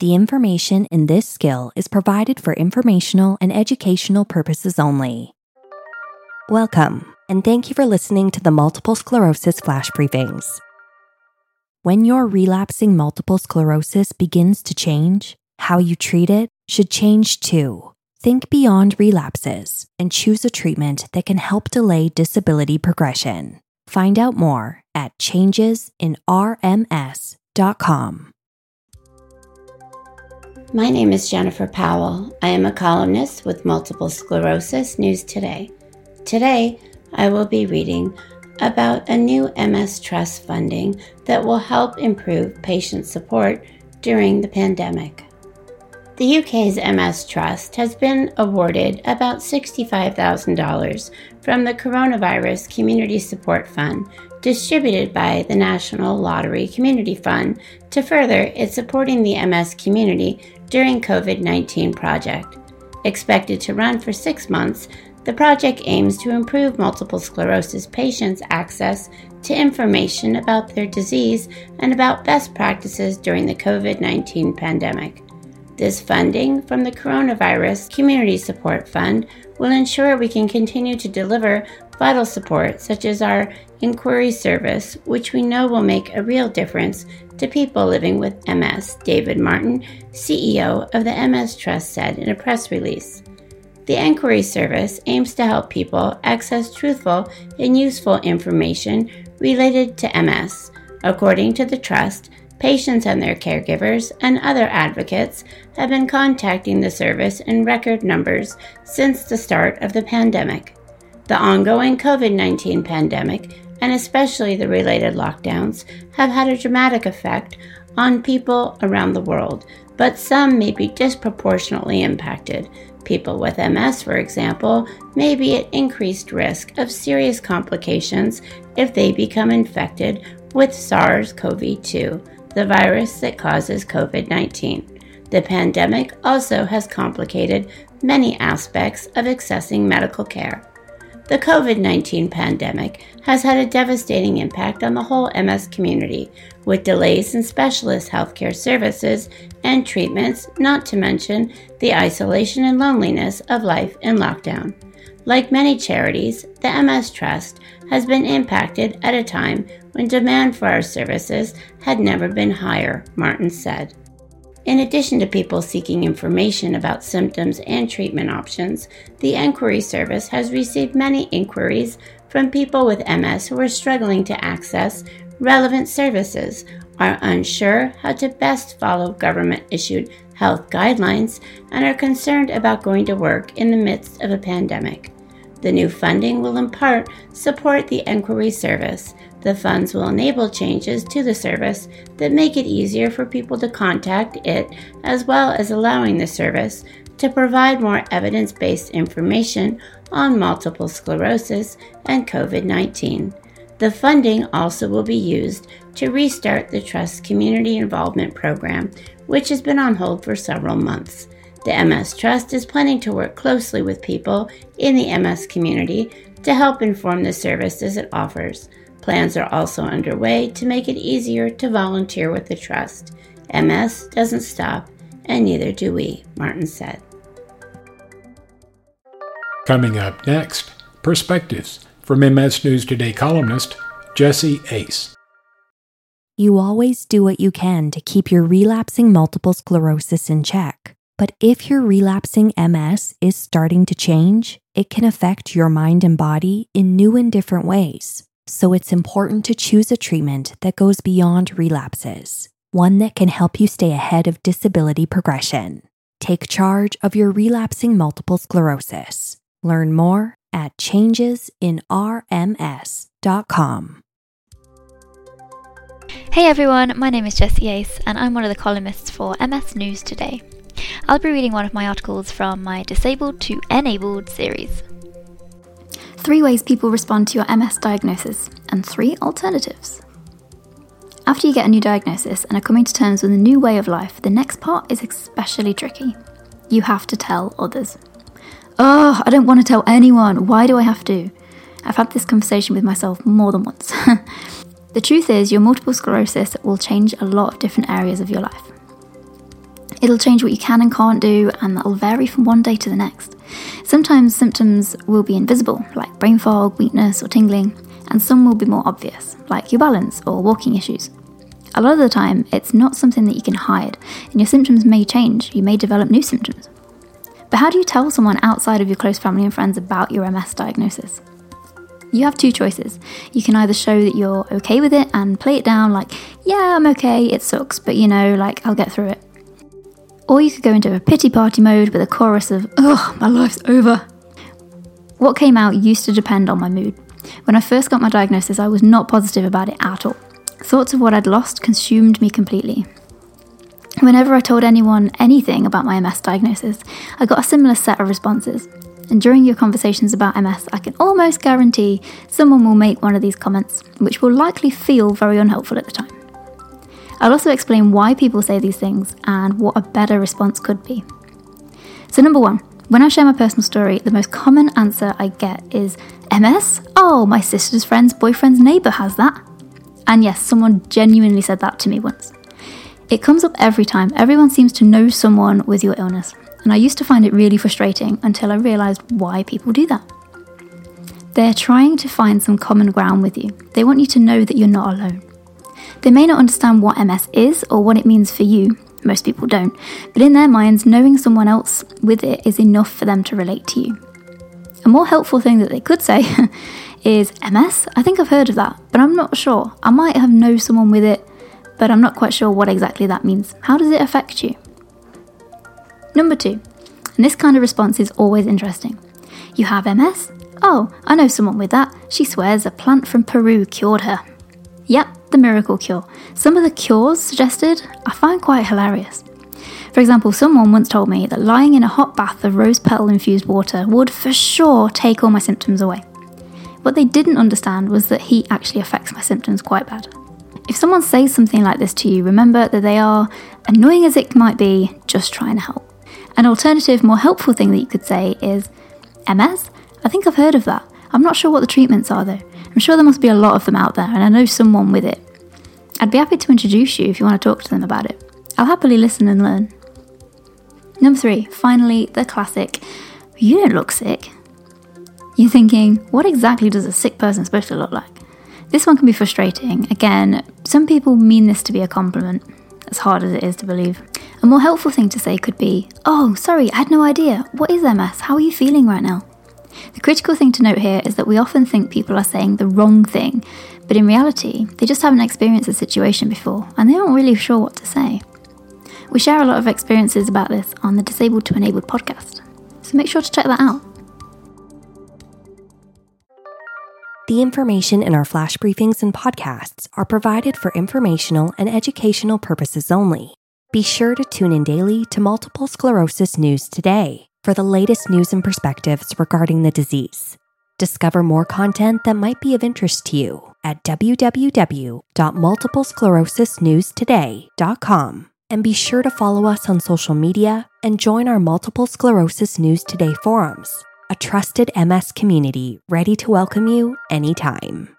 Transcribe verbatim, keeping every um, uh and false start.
The information in this skill is provided for informational and educational purposes only. Welcome, and thank you for listening to the Multiple Sclerosis Flash Briefings. When your relapsing multiple sclerosis begins to change, how you treat it should change too. Think beyond relapses and choose a treatment that can help delay disability progression. Find out more at changes in R M S dot com. My name is Jennifer Powell. I am a columnist with Multiple Sclerosis News Today. Today, I will be reading about a new M S Trust funding that will help improve patient support during the pandemic. The U K's M S Trust has been awarded about sixty-five thousand dollars from the Coronavirus Community Support Fund, distributed by the National Lottery Community Fund, to further its supporting the M S community during COVID nineteen project. Expected to run for six months, the project aims to improve multiple sclerosis patients' access to information about their disease and about best practices during the COVID nineteen pandemic. This funding from the Coronavirus Community Support Fund will ensure we can continue to deliver vital support such as our inquiry service, which we know will make a real difference to people living with M S, David Martin, C E O of the M S Trust, said in a press release. The inquiry service aims to help people access truthful and useful information related to M S. According to the Trust, patients and their caregivers and other advocates have been contacting the service in record numbers since the start of the pandemic. The ongoing COVID nineteen pandemic, and especially the related lockdowns, have had a dramatic effect on people around the world, but some may be disproportionately impacted. People with M S, for example, may be at increased risk of serious complications if they become infected with SARS-C o V two, the virus that causes COVID nineteen. The pandemic also has complicated many aspects of accessing medical care. The COVID nineteen pandemic has had a devastating impact on the whole M S community, with delays in specialist healthcare services and treatments, not to mention the isolation and loneliness of life in lockdown. Like many charities, the M S Trust has been impacted at a time when demand for our services had never been higher, Martin said. In addition to people seeking information about symptoms and treatment options, the inquiry service has received many inquiries from people with M S who are struggling to access relevant services, are unsure how to best follow government-issued health guidelines, and are concerned about going to work in the midst of a pandemic. The new funding will in part support the inquiry service. The funds will enable changes to the service that make it easier for people to contact it, as well as allowing the service to provide more evidence-based information on multiple sclerosis and COVID nineteen. The funding also will be used to restart the Trust Community Involvement Program, which has been on hold for several months. The M S Trust is planning to work closely with people in the M S community to help inform the services it offers. Plans are also underway to make it easier to volunteer with the Trust. M S doesn't stop, and neither do we, Martin said. Coming up next, Perspectives from M S News Today columnist Jessie Ace. You always do what you can to keep your relapsing multiple sclerosis in check. But if your relapsing M S is starting to change, it can affect your mind and body in new and different ways. So it's important to choose a treatment that goes beyond relapses, one that can help you stay ahead of disability progression. Take charge of your relapsing multiple sclerosis. Learn more at changes in R M S dot com. Hey everyone, my name is Jessie Ace and I'm one of the columnists for M S News Today. I'll be reading one of my articles from my Disabled to Enabled series. Three ways people respond to your M S diagnosis, and three alternatives. After you get a new diagnosis and are coming to terms with a new way of life, the next part is especially tricky. You have to tell others. Oh, I don't want to tell anyone. Why do I have to? I've had this conversation with myself more than once. The truth is, your multiple sclerosis will change a lot of different areas of your life. It'll change what you can and can't do, and that'll vary from one day to the next. Sometimes symptoms will be invisible, like brain fog, weakness, or tingling, and some will be more obvious, like your balance or walking issues. A lot of the time, it's not something that you can hide, and your symptoms may change. You may develop new symptoms. But how do you tell someone outside of your close family and friends about your M S diagnosis? You have two choices. You can either show that you're okay with it and play it down like, yeah, I'm okay, it sucks, but you know, like, I'll get through it. Or you could go into a pity party mode with a chorus of, ugh, my life's over. What came out used to depend on my mood. When I first got my diagnosis, I was not positive about it at all. Thoughts of what I'd lost consumed me completely. Whenever I told anyone anything about my M S diagnosis, I got a similar set of responses. And during your conversations about M S, I can almost guarantee someone will make one of these comments, which will likely feel very unhelpful at the time. I'll also explain why people say these things and what a better response could be. So number one, when I share my personal story, the most common answer I get is, M S? Oh, my sister's friend's boyfriend's neighbour has that. And yes, someone genuinely said that to me once. It comes up every time. Everyone seems to know someone with your illness. And I used to find it really frustrating until I realised why people do that. They're trying to find some common ground with you. They want you to know that you're not alone. They may not understand what M S is or what it means for you. Most people don't. But in their minds, knowing someone else with it is enough for them to relate to you. A more helpful thing that they could say is, M S? I think I've heard of that, but I'm not sure. I might have known someone with it, but I'm not quite sure what exactly that means. How does it affect you? Number two, and this kind of response is always interesting. You have M S? Oh, I know someone with that. She swears a plant from Peru cured her. Yep, the miracle cure. Some of the cures suggested I find quite hilarious. For example, someone once told me that lying in a hot bath of rose petal infused water would for sure take all my symptoms away. What they didn't understand was that heat actually affects my symptoms quite bad. If someone says something like this to you, remember that they are, annoying as it might be, just trying to help. An alternative, more helpful thing that you could say is, M S? I think I've heard of that. I'm not sure what the treatments are though. I'm sure there must be a lot of them out there, and I know someone with it. I'd be happy to introduce you if you want to talk to them about it. I'll happily listen and learn. Number three, finally, the classic, you don't look sick. You're thinking, what exactly does a sick person supposed to look like? This one can be frustrating. Again, some people mean this to be a compliment, as hard as it is to believe. A more helpful thing to say could be, oh, sorry, I had no idea. What is M S? How are you feeling right now? The critical thing to note here is that we often think people are saying the wrong thing, but in reality, they just haven't experienced the situation before, and they aren't really sure what to say. We share a lot of experiences about this on the Disabled to Enabled podcast, so make sure to check that out. The information in our flash briefings and podcasts are provided for informational and educational purposes only. Be sure to tune in daily to Multiple Sclerosis News Today for the latest news and perspectives regarding the disease. Discover more content that might be of interest to you at w w w dot multiple sclerosis news today dot com. And be sure to follow us on social media and join our Multiple Sclerosis News Today forums, a trusted M S community ready to welcome you anytime.